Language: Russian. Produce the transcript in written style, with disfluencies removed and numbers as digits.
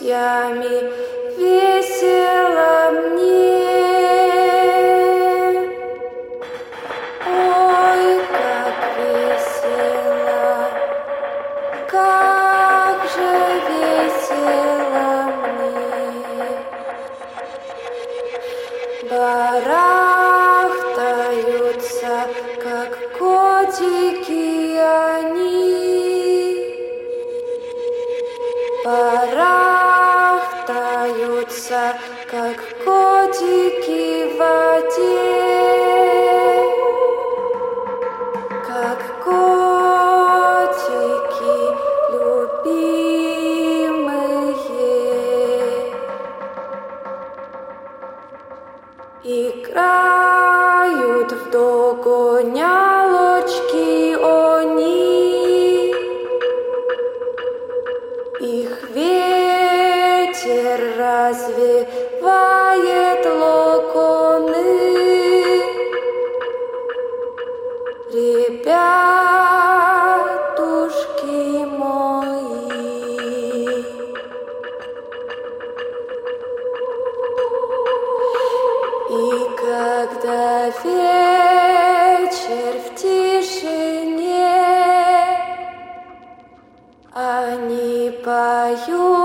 друзьями весело мне. Ой, как весело, как же весело мне. Барахтаются, как котики они. Барахтаются, как котики в воде. Как котики любимые. Играют в догонялочки они. Их ветер развивает локоны. Ребятушки мои. И когда вечер в тишине, они поют